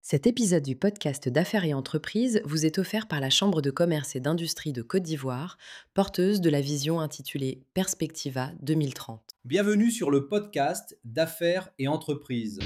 Cet épisode du podcast d'Affaires et Entreprises vous est offert par la Chambre de commerce et d'industrie de Côte d'Ivoire, porteuse de la vision intitulée Perspectiva 2030. Bienvenue sur le podcast d'Affaires et Entreprises.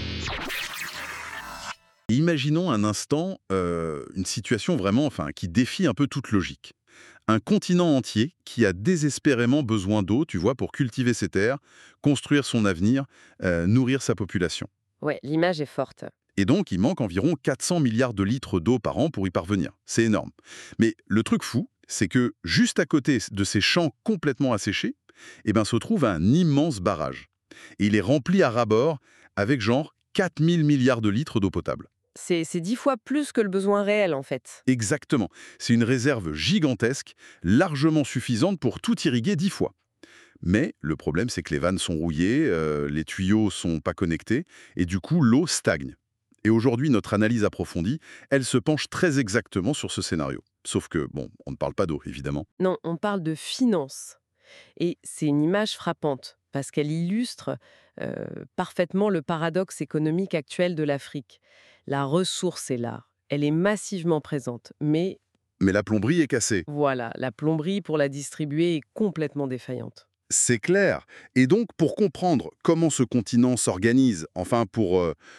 Imaginons un instant une situation vraiment qui défie un peu toute logique. Un continent entier qui a désespérément besoin d'eau, tu vois, pour cultiver ses terres, construire son avenir, nourrir sa population. Ouais, l'image est forte. Et donc, il manque environ 400 milliards de litres d'eau par an pour y parvenir. C'est énorme. Mais le truc fou, c'est que juste à côté de ces champs complètement asséchés, se trouve un immense barrage. Et il est rempli à ras-bord avec genre 4000 milliards de litres d'eau potable. C'est 10 fois plus que le besoin réel, en fait. Exactement. C'est une réserve gigantesque, largement suffisante pour tout irriguer 10 fois. Mais le problème, c'est que les vannes sont rouillées, les tuyaux sont pas connectés, et du coup, l'eau stagne. Et aujourd'hui, notre analyse approfondie, elle se penche très exactement sur ce scénario. Sauf que, bon, on ne parle pas d'eau, évidemment. Non, on parle de finance. Et c'est une image frappante, parce qu'elle illustre parfaitement le paradoxe économique actuel de l'Afrique. La ressource est là, elle est massivement présente, mais Mais la plomberie est cassée. voilà, la plomberie pour la distribuer est complètement défaillante. C'est clair. Et donc, pour comprendre comment ce continent s'organise, enfin pour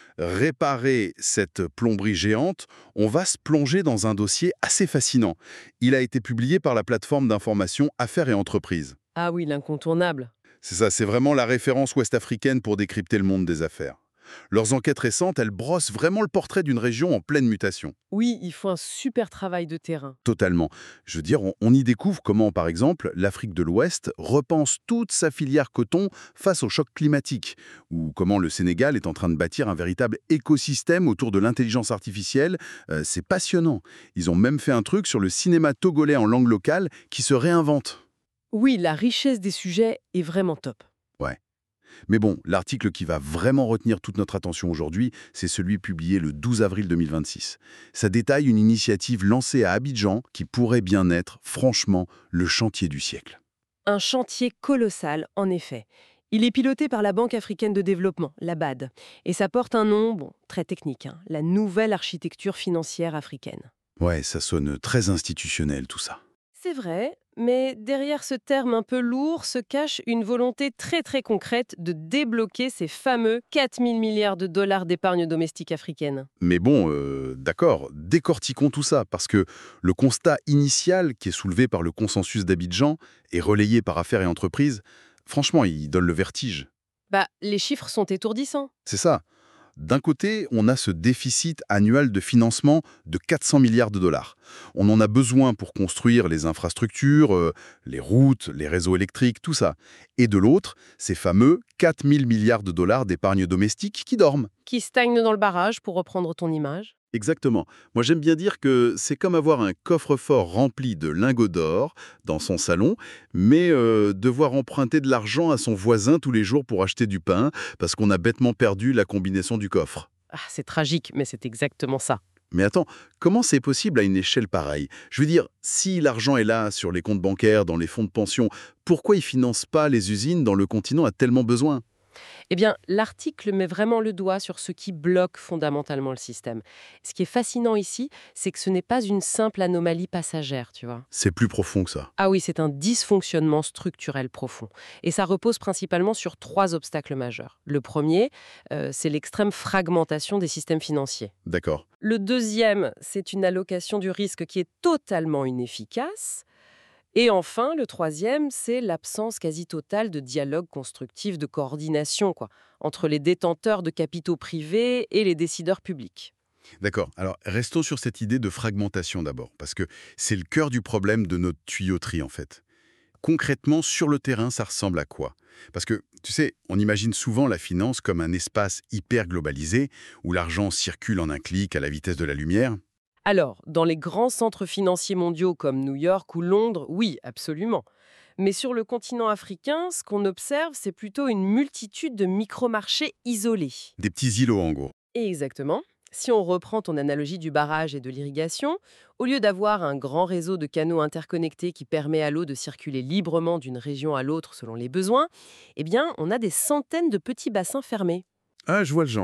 réparer cette plomberie géante, on va se plonger dans un dossier assez fascinant. Il a été publié par la plateforme d'information Affaires et Entreprises. Ah oui, l'incontournable. C'est ça, c'est vraiment la référence ouest-africaine pour décrypter le monde des affaires. Leurs enquêtes récentes, elles brossent vraiment le portrait d'une région en pleine mutation. Oui, il faut un super travail de terrain. Totalement. Je veux dire, on y découvre comment, par exemple, l'Afrique de l'Ouest repense toute sa filière coton face au choc climatique, ou comment le Sénégal est en train de bâtir un véritable écosystème autour de l'intelligence artificielle. C'est passionnant. Ils ont même fait un truc sur le cinéma togolais en langue locale qui se réinvente. Oui, la richesse des sujets est vraiment top. Ouais. Mais bon, l'article qui va vraiment retenir toute notre attention aujourd'hui, c'est celui publié le 12 avril 2026. Ça détaille une initiative lancée à Abidjan qui pourrait bien être, franchement, le chantier du siècle. Un chantier colossal, en effet. Il est piloté par la Banque africaine de développement, la BAD. Et ça porte un nom, très technique, la nouvelle architecture financière africaine. Ouais, ça sonne très institutionnel tout ça. C'est vrai, mais derrière ce terme un peu lourd se cache une volonté très très concrète de débloquer ces fameux 4000 milliards de dollars d'épargne domestique africaine. Mais bon, d'accord, décortiquons tout ça, parce que le constat initial qui est soulevé par le consensus d'Abidjan et relayé par Affaires et Entreprises, franchement, il donne le vertige. Les chiffres sont étourdissants. C'est ça. D'un côté, on a ce déficit annuel de financement de 400 milliards de dollars. On en a besoin pour construire les infrastructures, les routes, les réseaux électriques, tout ça. Et de l'autre, ces fameux 4000 milliards de dollars d'épargne domestique qui dorment. Qui stagnent dans le barrage, pour reprendre ton image. Exactement. Moi, j'aime bien dire que c'est comme avoir un coffre-fort rempli de lingots d'or dans son salon, mais devoir emprunter de l'argent à son voisin tous les jours pour acheter du pain parce qu'on a bêtement perdu la combinaison du coffre. Ah, c'est tragique, mais c'est exactement ça. Mais attends, comment c'est possible à une échelle pareille? Je veux dire, si l'argent est là, sur les comptes bancaires, dans les fonds de pension, pourquoi ils financent pas les usines dont le continent a tellement besoin? Eh bien, l'article met vraiment le doigt sur ce qui bloque fondamentalement le système. Ce qui est fascinant ici, c'est que ce n'est pas une simple anomalie passagère, tu vois. C'est plus profond que ça. Ah oui, c'est un dysfonctionnement structurel profond. Et ça repose principalement sur 3 obstacles majeurs. Le premier, c'est l'extrême fragmentation des systèmes financiers. D'accord. Le deuxième, c'est une allocation du risque qui est totalement inefficace. Et enfin, le troisième, c'est l'absence quasi totale de dialogue constructif, de coordination, entre les détenteurs de capitaux privés et les décideurs publics. D'accord. Alors, restons sur cette idée de fragmentation d'abord, parce que c'est le cœur du problème de notre tuyauterie, en fait. Concrètement, sur le terrain, ça ressemble à quoi? Parce que, tu sais, on imagine souvent la finance comme un espace hyper globalisé, où l'argent circule en un clic à la vitesse de la lumière. Alors, dans les grands centres financiers mondiaux comme New York ou Londres, oui, absolument. Mais sur le continent africain, ce qu'on observe, c'est plutôt une multitude de micro-marchés isolés. Des petits îlots, en gros. Et exactement. Si on reprend ton analogie du barrage et de l'irrigation, au lieu d'avoir un grand réseau de canaux interconnectés qui permet à l'eau de circuler librement d'une région à l'autre selon les besoins, eh bien, on a des centaines de petits bassins fermés. Ah, je vois le genre.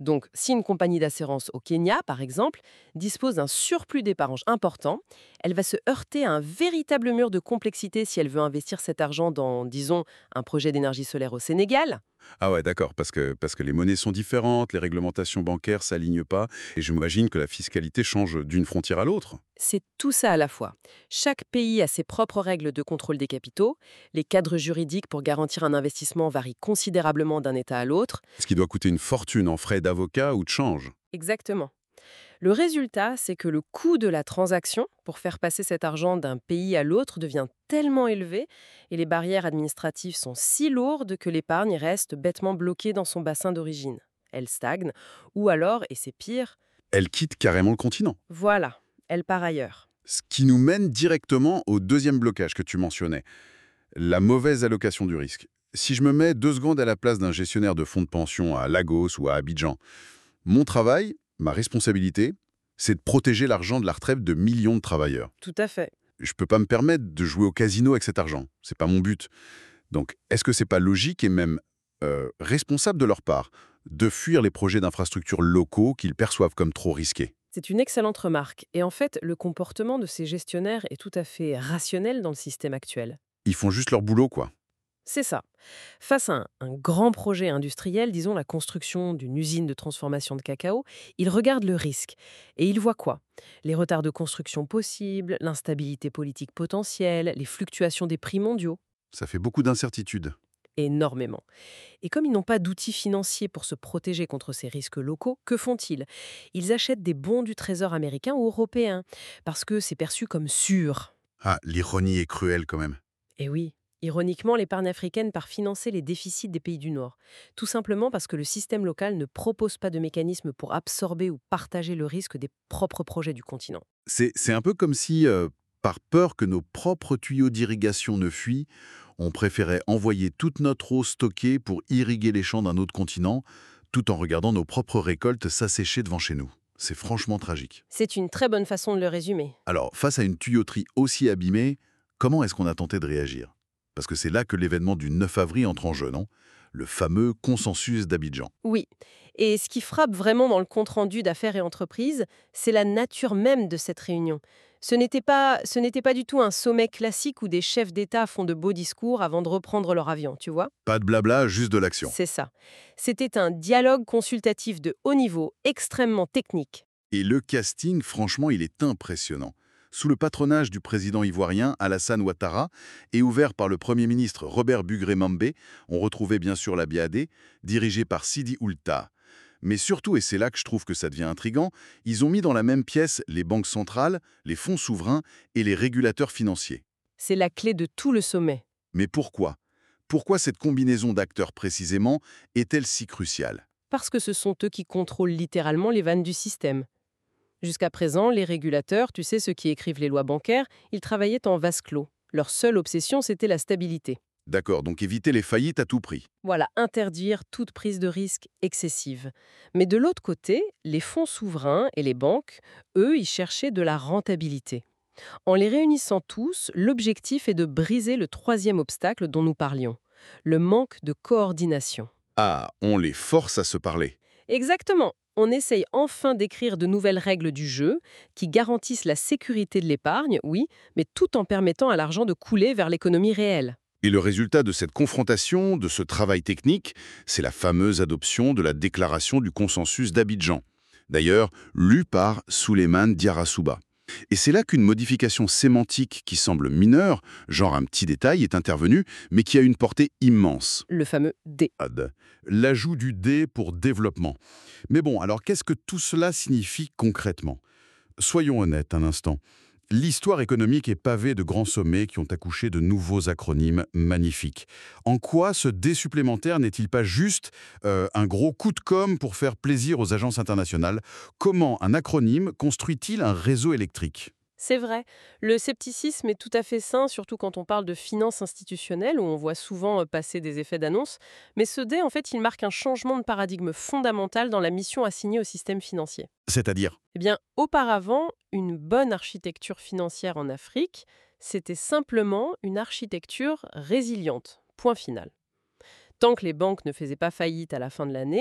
Donc, si une compagnie d'assurance au Kenya, par exemple, dispose d'un surplus d'épargne important, elle va se heurter à un véritable mur de complexité si elle veut investir cet argent dans, disons, un projet d'énergie solaire au Sénégal. Ah ouais, d'accord, parce que les monnaies sont différentes, les réglementations bancaires s'alignent pas, et j'imagine que la fiscalité change d'une frontière à l'autre. C'est tout ça à la fois. Chaque pays a ses propres règles de contrôle des capitaux, les cadres juridiques pour garantir un investissement varient considérablement d'un État à l'autre. Ce qui doit coûter une fortune en frais d'avocat ou de change. Exactement. Le résultat, c'est que le coût de la transaction pour faire passer cet argent d'un pays à l'autre devient tellement élevé et les barrières administratives sont si lourdes que l'épargne reste bêtement bloquée dans son bassin d'origine. Elle stagne, ou alors, et c'est pire, Elle quitte carrément le continent. voilà, elle part ailleurs. Ce qui nous mène directement au deuxième blocage que tu mentionnais, la mauvaise allocation du risque. Si je me mets 2 secondes à la place d'un gestionnaire de fonds de pension à Lagos ou à Abidjan, mon travail, ma responsabilité, c'est de protéger l'argent de la retraite de millions de travailleurs. Tout à fait. Je peux pas me permettre de jouer au casino avec cet argent. C'est pas mon but. Donc, est-ce que c'est pas logique et même responsable de leur part de fuir les projets d'infrastructures locaux qu'ils perçoivent comme trop risqués? C'est une excellente remarque. Et en fait, le comportement de ces gestionnaires est tout à fait rationnel dans le système actuel. Ils font juste leur boulot, quoi. C'est ça. Face à un grand projet industriel, disons la construction d'une usine de transformation de cacao, ils regardent le risque. Et ils voient quoi? Les retards de construction possibles, l'instabilité politique potentielle, les fluctuations des prix mondiaux. Ça fait beaucoup d'incertitudes. Énormément. Et comme ils n'ont pas d'outils financiers pour se protéger contre ces risques locaux, que font-ils? Ils achètent des bons du Trésor américain ou européen, parce que c'est perçu comme sûr. Ah, l'ironie est cruelle quand même. Et oui, ironiquement, l'épargne africaine part financer les déficits des pays du Nord. Tout simplement parce que le système local ne propose pas de mécanisme pour absorber ou partager le risque des propres projets du continent. C'est un peu comme si, par peur que nos propres tuyaux d'irrigation ne fuient, on préférait envoyer toute notre eau stockée pour irriguer les champs d'un autre continent, tout en regardant nos propres récoltes s'assécher devant chez nous. C'est franchement tragique. C'est une très bonne façon de le résumer. Alors, face à une tuyauterie aussi abîmée, comment est-ce qu'on a tenté de réagir? Parce que c'est là que l'événement du 9 avril entre en jeu, non? Le fameux consensus d'Abidjan. Oui. Et ce qui frappe vraiment dans le compte-rendu d'affaires et entreprises, c'est la nature même de cette réunion. Ce n'était pas du tout un sommet classique où des chefs d'État font de beaux discours avant de reprendre leur avion, tu vois? Pas de blabla, juste de l'action. C'est ça. C'était un dialogue consultatif de haut niveau, extrêmement technique. Et le casting, franchement, il est impressionnant. Sous le patronage du président ivoirien Alassane Ouattara et ouvert par le Premier ministre Robert Bugré-Mambé, on retrouvait bien sûr la BAD, dirigée par Sidi Oulta. Mais surtout, et c'est là que je trouve que ça devient intriguant, ils ont mis dans la même pièce les banques centrales, les fonds souverains et les régulateurs financiers. C'est la clé de tout le sommet. Mais pourquoi? Pourquoi cette combinaison d'acteurs précisément est-elle si cruciale? Parce que ce sont eux qui contrôlent littéralement les vannes du système. Jusqu'à présent, les régulateurs, tu sais, ceux qui écrivent les lois bancaires, ils travaillaient en vase clos. Leur seule obsession, c'était la stabilité. D'accord, donc éviter les faillites à tout prix. Voilà, interdire toute prise de risque excessive. Mais de l'autre côté, les fonds souverains et les banques, eux, ils cherchaient de la rentabilité. En les réunissant tous, l'objectif est de briser le troisième obstacle dont nous parlions, le manque de coordination. Ah, on les force à se parler. Exactement. On essaye enfin d'écrire de nouvelles règles du jeu qui garantissent la sécurité de l'épargne, oui, mais tout en permettant à l'argent de couler vers l'économie réelle. Et le résultat de cette confrontation, de ce travail technique, c'est la fameuse adoption de la déclaration du consensus d'Abidjan. D'ailleurs, lue par Souleymane Diarra-Souba. Et c'est là qu'une modification sémantique qui semble mineure, genre un petit détail, est intervenue, mais qui a une portée immense. Le fameux D. L'ajout du D pour développement. Mais bon, alors qu'est-ce que tout cela signifie concrètement? Soyons honnêtes un instant. L'histoire économique est pavée de grands sommets qui ont accouché de nouveaux acronymes magnifiques. En quoi ce D supplémentaire n'est-il pas juste un gros coup de com' pour faire plaisir aux agences internationales? Comment un acronyme construit-il un réseau électrique? C'est vrai, le scepticisme est tout à fait sain, surtout quand on parle de finances institutionnelles, où on voit souvent passer des effets d'annonce. Mais ce dé, en fait, il marque un changement de paradigme fondamental dans la mission assignée au système financier. C'est-à-dire? Eh bien, auparavant, une bonne architecture financière en Afrique, c'était simplement une architecture résiliente. Point final. Tant que les banques ne faisaient pas faillite à la fin de l'année,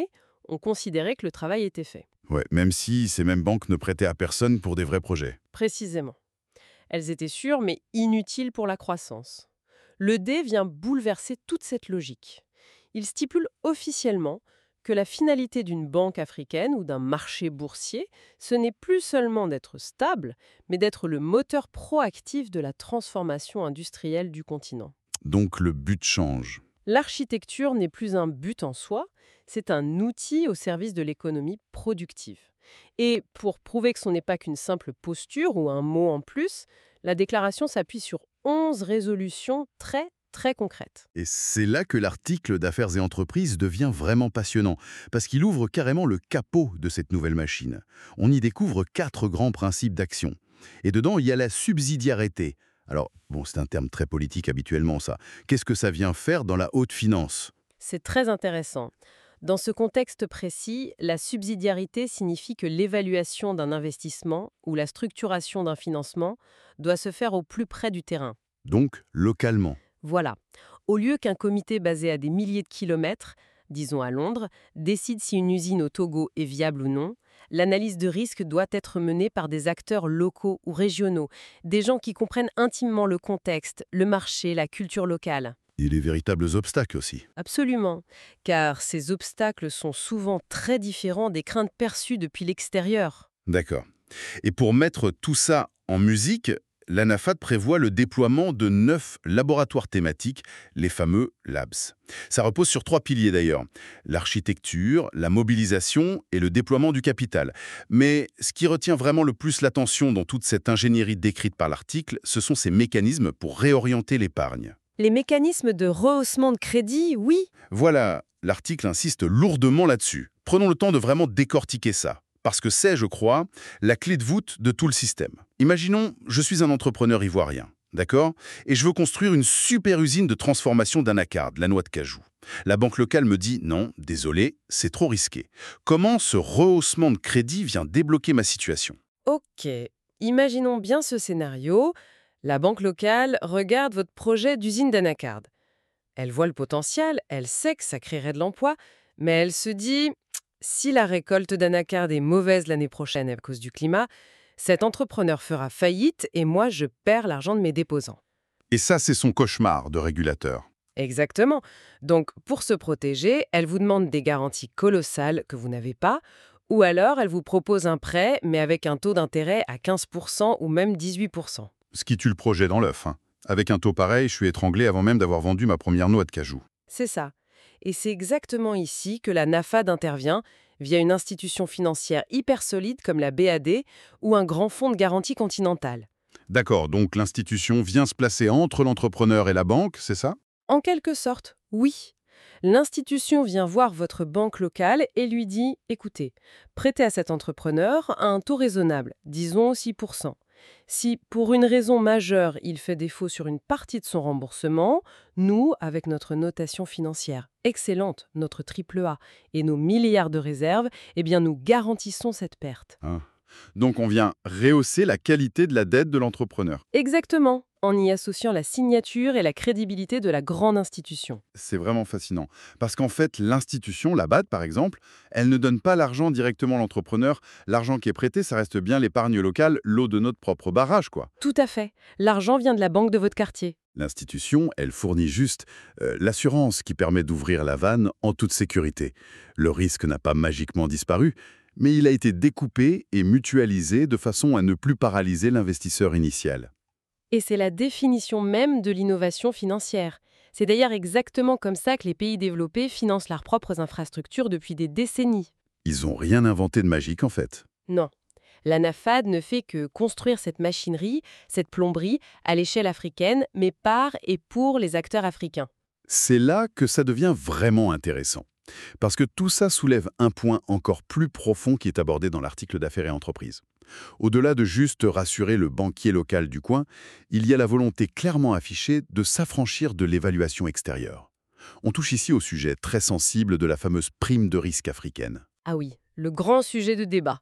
on considérait que le travail était fait. Ouais, même si ces mêmes banques ne prêtaient à personne pour des vrais projets. Précisément. Elles étaient sûres, mais inutiles pour la croissance. Le dé vient bouleverser toute cette logique. Il stipule officiellement que la finalité d'une banque africaine ou d'un marché boursier, ce n'est plus seulement d'être stable, mais d'être le moteur proactif de la transformation industrielle du continent. Donc le but change. L'architecture n'est plus un but en soi, c'est un outil au service de l'économie productive. Et pour prouver que ce n'est pas qu'une simple posture ou un mot en plus, la déclaration s'appuie sur 11 résolutions très, très concrètes. Et c'est là que l'article d'Affaires et Entreprises devient vraiment passionnant, parce qu'il ouvre carrément le capot de cette nouvelle machine. On y découvre 4 grands principes d'action. Et dedans, il y a la subsidiarité. Alors, bon, c'est un terme très politique habituellement, ça. Qu'est-ce que ça vient faire dans la haute finance? C'est très intéressant. Dans ce contexte précis, la subsidiarité signifie que l'évaluation d'un investissement ou la structuration d'un financement doit se faire au plus près du terrain. Donc, localement. Voilà. Au lieu qu'un comité basé à des milliers de kilomètres, disons à Londres, décide si une usine au Togo est viable ou non, l'analyse de risque doit être menée par des acteurs locaux ou régionaux, des gens qui comprennent intimement le contexte, le marché, la culture locale. Et les véritables obstacles aussi. Absolument, car ces obstacles sont souvent très différents des craintes perçues depuis l'extérieur. D'accord. Et pour mettre tout ça en musique, l'ANAFAD prévoit le déploiement de 9 laboratoires thématiques, les fameux labs. Ça repose sur 3 piliers d'ailleurs, l'architecture, la mobilisation et le déploiement du capital. Mais ce qui retient vraiment le plus l'attention dans toute cette ingénierie décrite par l'article, ce sont ces mécanismes pour réorienter l'épargne. Les mécanismes de rehaussement de crédit, oui. Voilà, l'article insiste lourdement là-dessus. Prenons le temps de vraiment décortiquer ça. Parce que c'est, je crois, la clé de voûte de tout le système. Imaginons, je suis un entrepreneur ivoirien, d'accord? Et je veux construire une super usine de transformation d'anacarde, la noix de cajou. La banque locale me dit « Non, désolé, c'est trop risqué ». Comment ce rehaussement de crédit vient débloquer ma situation? Ok, imaginons bien ce scénario. La banque locale regarde votre projet d'usine d'anacarde. Elle voit le potentiel, elle sait que ça créerait de l'emploi, mais elle se dit si la récolte d'anacarde est mauvaise l'année prochaine à cause du climat, cet entrepreneur fera faillite et moi je perds l'argent de mes déposants. Et ça, c'est son cauchemar de régulateur. Exactement. Donc pour se protéger, elle vous demande des garanties colossales que vous n'avez pas, ou alors elle vous propose un prêt mais avec un taux d'intérêt à 15% ou même 18%. Ce qui tue le projet dans l'œuf, hein. Avec un taux pareil, je suis étranglé avant même d'avoir vendu ma première noix de cajou. C'est ça. Et c'est exactement ici que la NAFAD intervient via une institution financière hyper solide comme la BAD ou un grand fonds de garantie continental. D'accord, donc l'institution vient se placer entre l'entrepreneur et la banque, c'est ça? En quelque sorte, oui. L'institution vient voir votre banque locale et lui dit « Écoutez, prêtez à cet entrepreneur à un taux raisonnable, disons 6%. Si, pour une raison majeure, il fait défaut sur une partie de son remboursement, nous, avec notre notation financière excellente, notre AAA et nos milliards de réserves, eh bien nous garantissons cette perte. » Ah. Donc on vient rehausser la qualité de la dette de l'entrepreneur. Exactement, en y associant la signature et la crédibilité de la grande institution. C'est vraiment fascinant. Parce qu'en fait, l'institution, la BAD par exemple, elle ne donne pas l'argent directement à l'entrepreneur. L'argent qui est prêté, ça reste bien l'épargne locale, l'eau de notre propre barrage, quoi. Tout à fait. L'argent vient de la banque de votre quartier. L'institution, elle fournit juste l'assurance qui permet d'ouvrir la vanne en toute sécurité. Le risque n'a pas magiquement disparu, mais il a été découpé et mutualisé de façon à ne plus paralyser l'investisseur initial. Et c'est la définition même de l'innovation financière. C'est d'ailleurs exactement comme ça que les pays développés financent leurs propres infrastructures depuis des décennies. Ils n'ont rien inventé de magique en fait. Non. La NAFAD ne fait que construire cette machinerie, cette plomberie, à l'échelle africaine, mais par et pour les acteurs africains. C'est là que ça devient vraiment intéressant. Parce que tout ça soulève un point encore plus profond qui est abordé dans l'article d'Affaires et Entreprises. Au-delà de juste rassurer le banquier local du coin, il y a la volonté clairement affichée de s'affranchir de l'évaluation extérieure. On touche ici au sujet très sensible de la fameuse prime de risque africaine. Ah oui, le grand sujet de débat.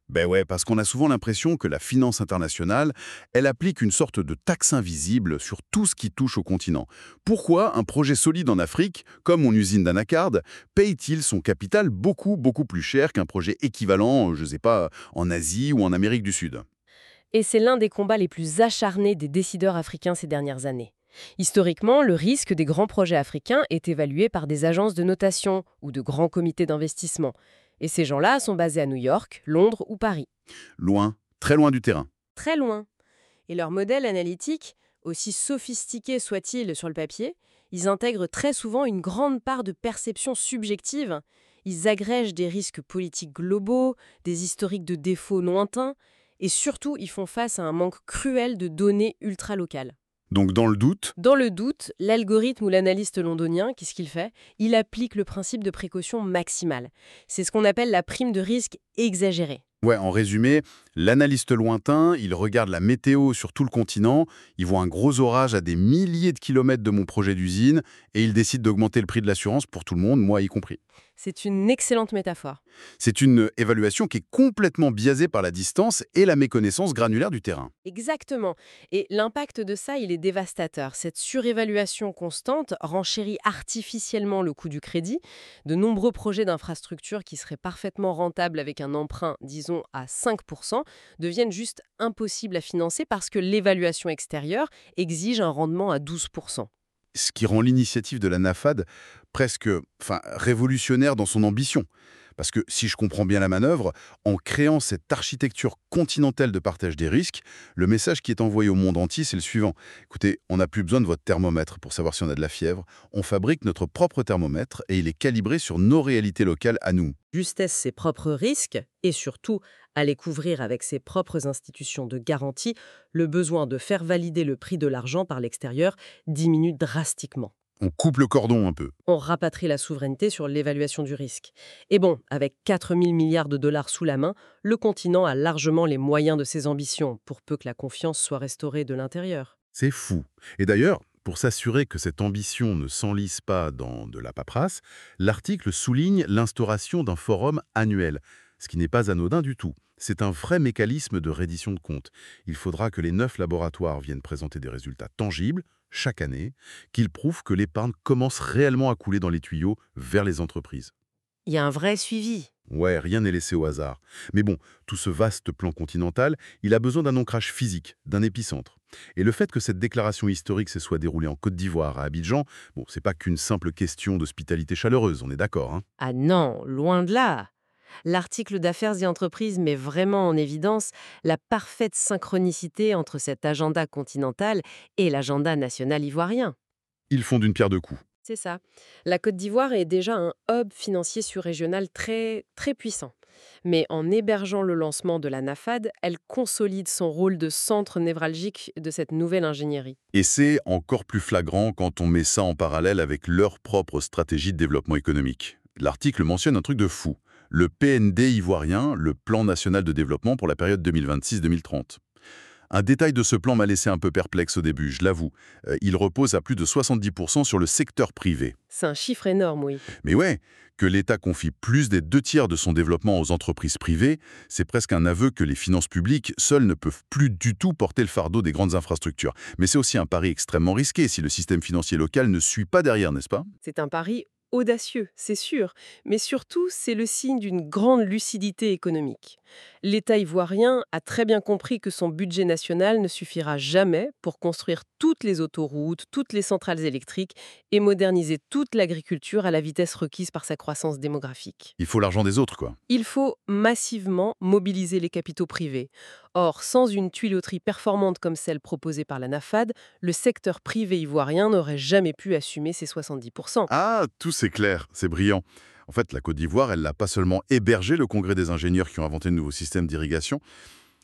Ben ouais, parce qu'on a souvent l'impression que la finance internationale, elle applique une sorte de taxe invisible sur tout ce qui touche au continent. Pourquoi un projet solide en Afrique, comme mon usine d'anacarde, paye-t-il son capital beaucoup, beaucoup plus cher qu'un projet équivalent, je sais pas, en Asie ou en Amérique du Sud? Et c'est l'un des combats les plus acharnés des décideurs africains ces dernières années. Historiquement, le risque des grands projets africains est évalué par des agences de notation ou de grands comités d'investissement. Et ces gens-là sont basés à New York, Londres ou Paris. Loin, très loin du terrain. Très loin. Et leurs modèles analytiques, aussi sophistiqués soient-ils sur le papier, ils intègrent très souvent une grande part de perception subjective. Ils agrègent des risques politiques globaux, des historiques de défauts lointains, et surtout, ils font face à un manque cruel de données ultra-locales. Donc dans le doute, Dans le doute, l'algorithme ou l'analyste londonien, qu'est-ce qu'il fait? Il applique le principe de précaution maximale. C'est ce qu'on appelle la prime de risque exagérée. ouais, en résumé, l'analyste lointain, il regarde la météo sur tout le continent, il voit un gros orage à des milliers de kilomètres de mon projet d'usine et il décide d'augmenter le prix de l'assurance pour tout le monde, moi y compris. C'est une excellente métaphore. C'est une évaluation qui est complètement biaisée par la distance et la méconnaissance granulaire du terrain. Exactement. Et l'impact de ça, il est dévastateur. Cette surévaluation constante renchérit artificiellement le coût du crédit. De nombreux projets d'infrastructures qui seraient parfaitement rentables avec un emprunt, disons, à 5%, deviennent juste impossibles à financer parce que l'évaluation extérieure exige un rendement à 12%. Ce qui rend l'initiative de la NAFAD presque révolutionnaire dans son ambition. Parce que si je comprends bien la manœuvre, en créant cette architecture continentale de partage des risques, le message qui est envoyé au monde entier, c'est le suivant. Écoutez, on n'a plus besoin de votre thermomètre pour savoir si on a de la fièvre. On fabrique notre propre thermomètre et il est calibré sur nos réalités locales à nous. Justesse ses propres risques et surtout à les couvrir avec ses propres institutions de garantie, le besoin de faire valider le prix de l'argent par l'extérieur diminue drastiquement. On coupe le cordon un peu. On rapatrie la souveraineté sur l'évaluation du risque. Et bon, avec 4 000 milliards de dollars sous la main, le continent a largement les moyens de ses ambitions, pour peu que la confiance soit restaurée de l'intérieur. C'est fou. Et d'ailleurs, pour s'assurer que cette ambition ne s'enlise pas dans de la paperasse, l'article souligne l'instauration d'un forum annuel, ce qui n'est pas anodin du tout. C'est un vrai mécanisme de reddition de comptes. Il faudra que les 9 laboratoires viennent présenter des résultats tangibles, chaque année, qu'ils prouvent que l'épargne commence réellement à couler dans les tuyaux vers les entreprises. Il y a un vrai suivi. Ouais, rien n'est laissé au hasard. Mais bon, tout ce vaste plan continental, il a besoin d'un ancrage physique, d'un épicentre. Et le fait que cette déclaration historique se soit déroulée en Côte d'Ivoire, à Abidjan, bon, c'est pas qu'une simple question d'hospitalité chaleureuse, on est d'accord, hein? Ah non, loin de là. L'article d'Affaires et entreprises met vraiment en évidence la parfaite synchronicité entre cet agenda continental et l'agenda national ivoirien. Ils font d'une pierre deux coups. C'est ça. La Côte d'Ivoire est déjà un hub financier surrégional très, très puissant. Mais en hébergeant le lancement de la NAFAD, elle consolide son rôle de centre névralgique de cette nouvelle ingénierie. Et c'est encore plus flagrant quand on met ça en parallèle avec leur propre stratégie de développement économique. L'article mentionne un truc de fou. Le PND ivoirien, le Plan national de développement pour la période 2026-2030. Un détail de ce plan m'a laissé un peu perplexe au début, je l'avoue. Il repose à plus de 70% sur le secteur privé. C'est un chiffre énorme, oui. Mais ouais, que l'État confie plus des 2 tiers de son développement aux entreprises privées, c'est presque un aveu que les finances publiques seules ne peuvent plus du tout porter le fardeau des grandes infrastructures. Mais c'est aussi un pari extrêmement risqué si le système financier local ne suit pas derrière, n'est-ce pas? C'est un pari audacieux, c'est sûr, mais surtout, c'est le signe d'une grande lucidité économique. L'État ivoirien a très bien compris que son budget national ne suffira jamais pour construire toutes les autoroutes, toutes les centrales électriques et moderniser toute l'agriculture à la vitesse requise par sa croissance démographique. Il faut l'argent des autres, quoi. Il faut massivement mobiliser les capitaux privés. Or, sans une tuyauterie performante comme celle proposée par la NAFAD, le secteur privé ivoirien n'aurait jamais pu assumer ses 70%. Ah, tout c'est clair, c'est brillant. En fait, la Côte d'Ivoire, elle n'a pas seulement hébergé le congrès des ingénieurs qui ont inventé le nouveau système d'irrigation,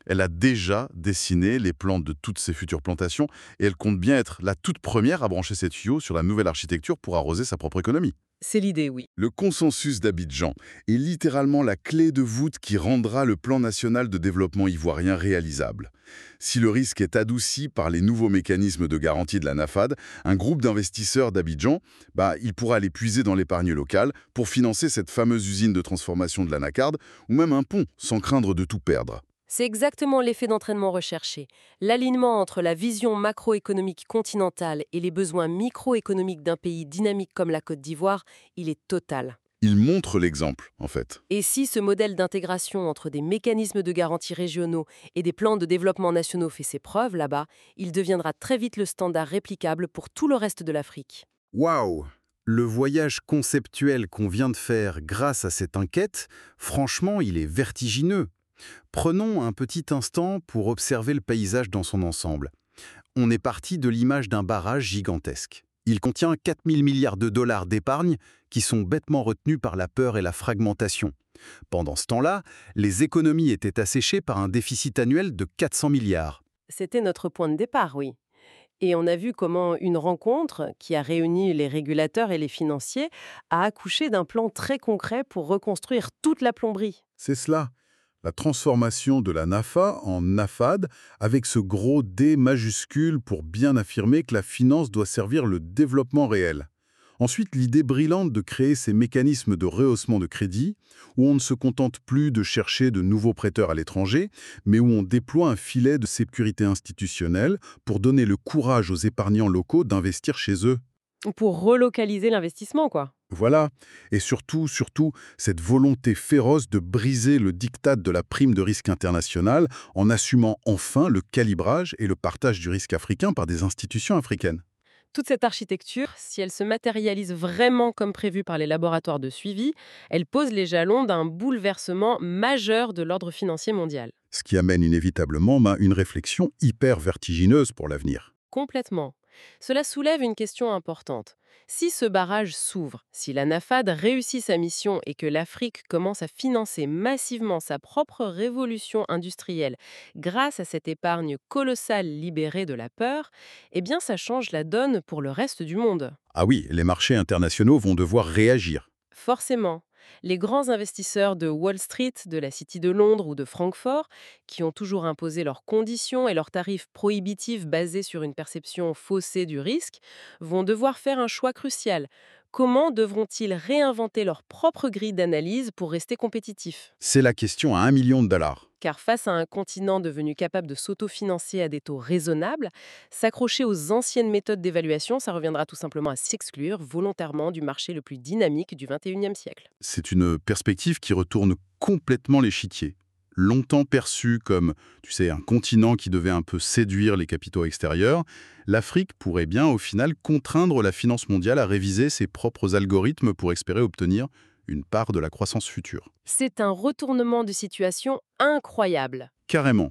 Elle a déjà dessiné les plans de toutes ses futures plantations et elle compte bien être la toute première à brancher ses tuyaux sur la nouvelle architecture pour arroser sa propre économie. C'est l'idée, oui. Le consensus d'Abidjan est littéralement la clé de voûte qui rendra le plan national de développement ivoirien réalisable. Si le risque est adouci par les nouveaux mécanismes de garantie de la NAFAD, un groupe d'investisseurs d'Abidjan, il pourra aller puiser dans l'épargne locale pour financer cette fameuse usine de transformation de l'anacarde ou même un pont sans craindre de tout perdre. C'est exactement l'effet d'entraînement recherché. L'alignement entre la vision macroéconomique continentale et les besoins microéconomiques d'un pays dynamique comme la Côte d'Ivoire, il est total. Il montre l'exemple, en fait. Et si ce modèle d'intégration entre des mécanismes de garantie régionaux et des plans de développement nationaux fait ses preuves là-bas, il deviendra très vite le standard réplicable pour tout le reste de l'Afrique. Waouh! Le voyage conceptuel qu'on vient de faire grâce à cette enquête, franchement, il est vertigineux. Prenons un petit instant pour observer le paysage dans son ensemble. On est parti de l'image d'un barrage gigantesque. Il contient 4 000 milliards de dollars d'épargne qui sont bêtement retenus par la peur et la fragmentation. Pendant ce temps-là, les économies étaient asséchées par un déficit annuel de 400 milliards. C'était notre point de départ, oui. Et on a vu comment une rencontre qui a réuni les régulateurs et les financiers a accouché d'un plan très concret pour reconstruire toute la plomberie. C'est cela, la transformation de la NAFA en NAFAD, avec ce gros D majuscule pour bien affirmer que la finance doit servir le développement réel. Ensuite, l'idée brillante de créer ces mécanismes de rehaussement de crédit, où on ne se contente plus de chercher de nouveaux prêteurs à l'étranger, mais où on déploie un filet de sécurité institutionnelle pour donner le courage aux épargnants locaux d'investir chez eux. Pour relocaliser l'investissement, quoi. Voilà, et surtout, cette volonté féroce de briser le diktat de la prime de risque internationale en assumant enfin le calibrage et le partage du risque africain par des institutions africaines. Toute cette architecture, si elle se matérialise vraiment comme prévu par les laboratoires de suivi, elle pose les jalons d'un bouleversement majeur de l'ordre financier mondial. Ce qui amène inévitablement une réflexion hyper vertigineuse pour l'avenir. Complètement. Cela soulève une question importante. Si ce barrage s'ouvre, si la NAFAD réussit sa mission et que l'Afrique commence à financer massivement sa propre révolution industrielle grâce à cette épargne colossale libérée de la peur, eh bien ça change la donne pour le reste du monde. Ah oui, les marchés internationaux vont devoir réagir. Forcément. Les grands investisseurs de Wall Street, de la City de Londres ou de Francfort, qui ont toujours imposé leurs conditions et leurs tarifs prohibitifs basés sur une perception faussée du risque, vont devoir faire un choix crucial. Comment devront-ils réinventer leur propre grille d'analyse pour rester compétitifs? C'est la question à 1 million de dollars. Car face à un continent devenu capable de s'autofinancer à des taux raisonnables, s'accrocher aux anciennes méthodes d'évaluation, ça reviendra tout simplement à s'exclure volontairement du marché le plus dynamique du 21e siècle. C'est une perspective qui retourne complètement l'échiquier. Longtemps perçu comme, un continent qui devait un peu séduire les capitaux extérieurs, l'Afrique pourrait bien, au final, contraindre la finance mondiale à réviser ses propres algorithmes pour espérer obtenir une part de la croissance future. C'est un retournement de situation incroyable. Carrément.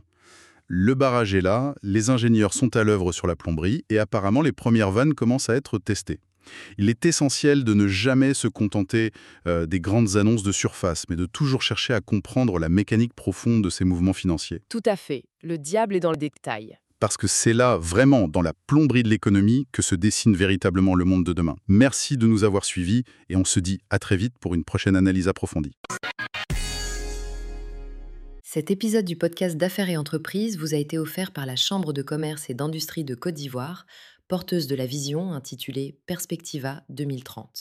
Le barrage est là, les ingénieurs sont à l'œuvre sur la plomberie et apparemment les premières vannes commencent à être testées. Il est essentiel de ne jamais se contenter des grandes annonces de surface, mais de toujours chercher à comprendre la mécanique profonde de ces mouvements financiers. Tout à fait. Le diable est dans le détail. Parce que c'est là, vraiment, dans la plomberie de l'économie, que se dessine véritablement le monde de demain. Merci de nous avoir suivis et on se dit à très vite pour une prochaine analyse approfondie. Cet épisode du podcast d'Affaires et entreprises vous a été offert par la Chambre de commerce et d'industrie de Côte d'Ivoire, porteuse de la vision intitulée Perspectiva 2030.